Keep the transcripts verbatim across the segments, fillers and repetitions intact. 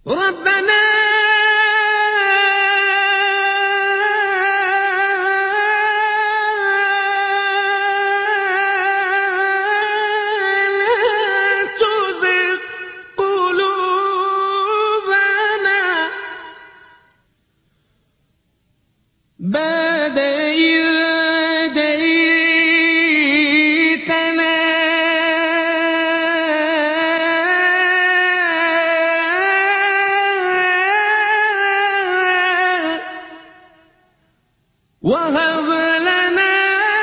ربنا لا تزغ قلوبنا بعد إذ هديتنا وهب لنا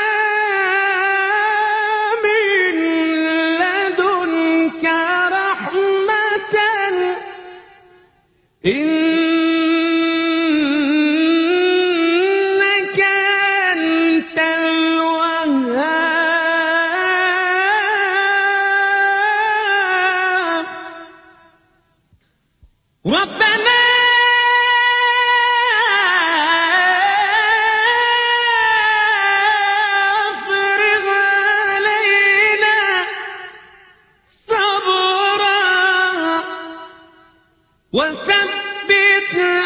من لدنك رحمة إنك أنت الوهاب ربنا افرغ علينا صبرا وثبت